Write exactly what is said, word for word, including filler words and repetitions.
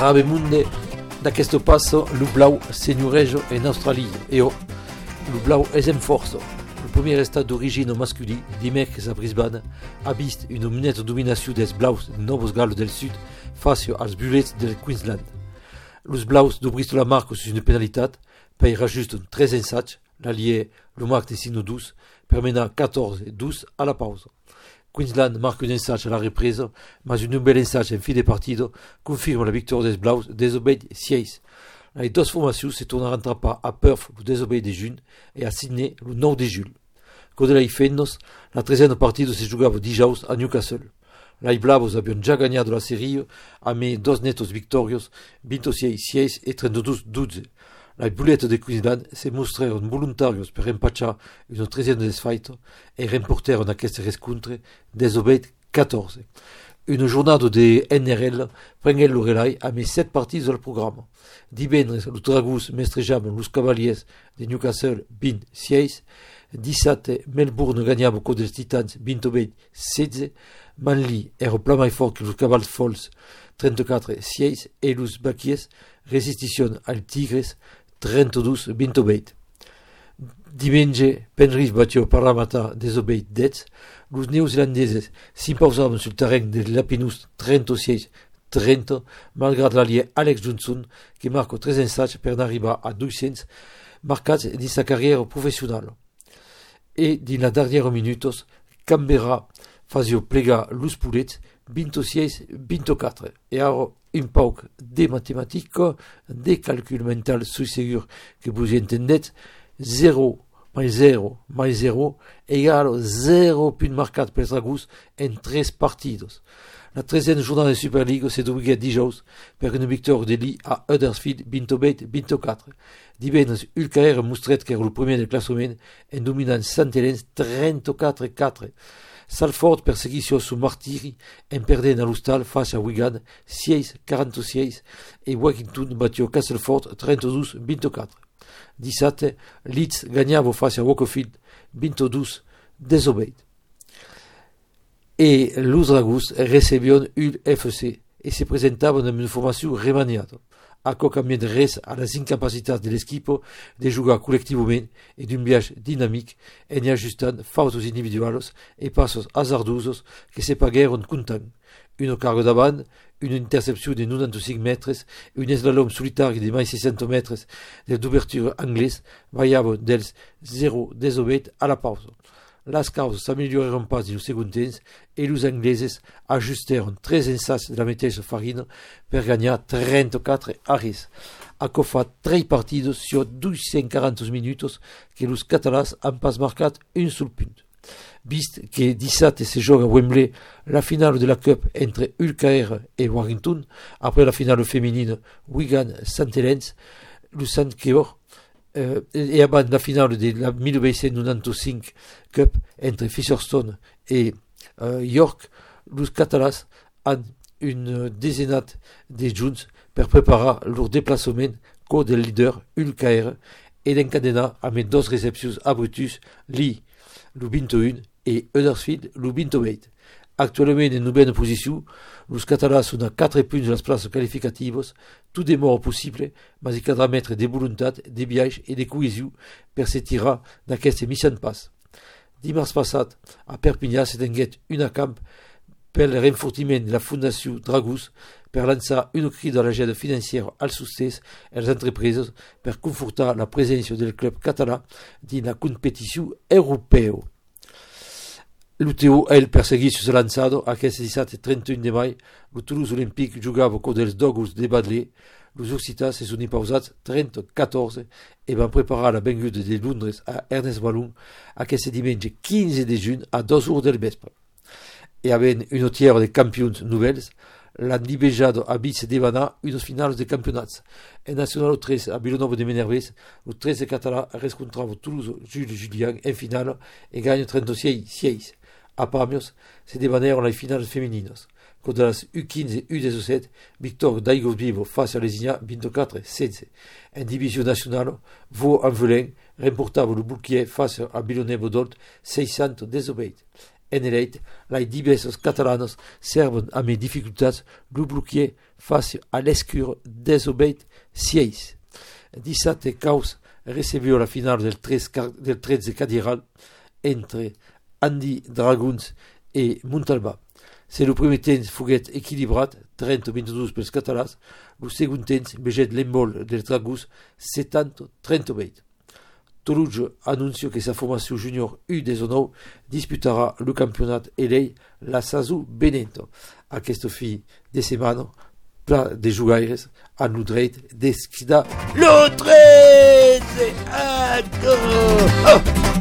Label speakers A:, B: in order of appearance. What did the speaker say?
A: Rabemunde, d'aquest passo, le blau s'ennureja en Australie. Et oh, le blau és en força. Le premier estat d'origine masculí, dimecres a Brisbane, ha vist una neta dominació dels blaus de Nova Gales del Sud face als Bullets del Queensland. Els blaus de Bristol marquent sur une penalitat per ajust un tres ensatge, l'allié le marque de cinq douze, per menar quatorze douze à la pause. Queensland marque un ensatge à la reprise, mais un bel ensatge en fi de partido confirme la victoire des blaus désobéit six. Les deux formations se tornaran pas à Perth le désobéit de juin et à Sydney le neuf de juillet. Code les Fennos, la treizième partie se jugava dijous à Newcastle. Les Blavos avaient déjà gagné la série avec deux netos victorios, vingt-six six et trente-deux douze. Les Bullets de Queensland se mostrèrent voluntarios per empatchar une treizième desfight et remportèrent aquest rescontre désobéit quatorze. Une journada de N R L prengué le relais avec sept parties dans le programme. Divendres, le Dragous mestrejava los Cavaliers de Newcastle vingt six. dissabte, Melbourne gagnava contra els Titans vingt-huit setze. Manly era pla mai fort que los Cavals Falls trenta-quatre six et los Baquies resistixen als Tigres trenta-dos vingt-huit. Diumenge, Penrith batio Parramatta désobéit dez. Los neozelandeses s'imposaven sur le terrain de Lapinus trenta-sis trenta, malgrat l'allié Alex Johnson, qui marque tres ensatges per arribar a deux-cents marcats de sa carrière professionnelle. Et dans la dernière minutos, Canberra faisait plegar los Pullets vingt-six vingt-quatre. Et alors, un pauc de mathématiques, de calcul mental, suis sûr que vous entendez, zéro mais zéro mais zéro égale zéro punt marcat per Dragous en tres partidos. La treizième journée de Super League s'est déroulée dijous per une victoire de Lee à Huddersfield vingt-huit vingt-quatre. Divendres, Ulcaer mostret que era el primer del classement en dominant Sant Helens trenta-quatre quatre. Salford perseguició su martiri en perdent a l'hostal face a Wigan sis quaranta-sis et Wellington batió Castleford trenta-dos vingt-quatre. Dissabte, Leeds gagnava face a Wakefield vingt-deux désobéit. Et los Dragous recebion U F C et se presentaven amb una formació remaniada. Aquò canviant res a les incapacitats de l'equipo de jugar col·lectivament et d'un viatge dinàmic en ajustant fautes individuals et passos hasardosos que se pagueren comptant. Una carga davant, una intercepció de noranta-cinc metres, un slalom solitari de més seixanta metres de d'obertura anglès variaven dels zéro désobéit a la pausa. Les causes s'améliorèrent pas en el segon temps et los angleses ajustèrent tres ensats de la mateixa farina per gagnar trenta-quatre a res. Aquò fa tres partidos sur dos-cents quaranta minutos que los catalans han pas marcat un sol punt. Vist que dissabte se joga a Wembley la finale de la Cup entre Ulcaer et Warrington, après la finale féminine Wigan-Sant Helens, le Sant Georg, Euh, et avant la finale de la mille huit cent quatre-vingt-quinze Cup entre Fisherstone et euh, York, les Catalans ont une dizaine de jours pour préparer leur déplacement contre le leader Ulcaer et d'encadener avec deux réceptions à Brutus, Lee le vingt-et-un et Huddersfield le vingt-huit. Actuellement en une bonne position, les Catalans sont à quatre points de les places qualificatives, tout est mort possible, mais il faudra mettre des volontés, des viages et des cohésions pour se tirer d'aquesta mise en passe. Dimarts passat, a Perpinyà s'est enguet un camp per le renforciment de la Fundació Dragous per lançar un cri de l'ajuda financiera als succés et les entreprises per confortar la presència del club català dins la competició europea. L'U T O el perseguit su lançado aquest dissabte trenta-un de mai, el Toulouse Olympique jugava contra els Dogs de Badley, els occitans se són pausats trenta-quatre i van preparar la venguda de Londres a Ernest Ballon aquest diumenge quinze de juny a dos hores del vespre. I havent una tiera de campions nouvelles, l'han divejado a vist devanar unes finals de campionats. En Nacional tres a Vilanova de Menervès, el tretze català rescontrava Toulouse Jules Julien en final i gagna trenta-sis sis. A Pamios se devanèrent les finales femininas. Contra les U quinze et U dix-sept, victoire d'Aigos Vivo face à Lesigna vingt-quatre seize. En division nationale, Vaux-en-Velin remportava le bouclier face à Villeneuve d'Olt seixanta désobéit. en eleit, les diversos catalanos serven a mes dificultats lo bloquier face à l'escure desobeit sieis. Dissabte caus recevió la final del, del tretze Cadiral entre Andy Draguns e Montalbà. Se lo primer temps foguet equilibrat, trenta a vint-i-dos pels catalans, lo segon temps veget l'embol dels Dragus, setanta a trenta-vuit. Toluggio annunció que sa formació junior U diciannove disputarà el campionat e lei la Sasu Benento. Aquest fi de setmana, pla de jugaires, han lo dret d'esquidar lo tretze! Oh!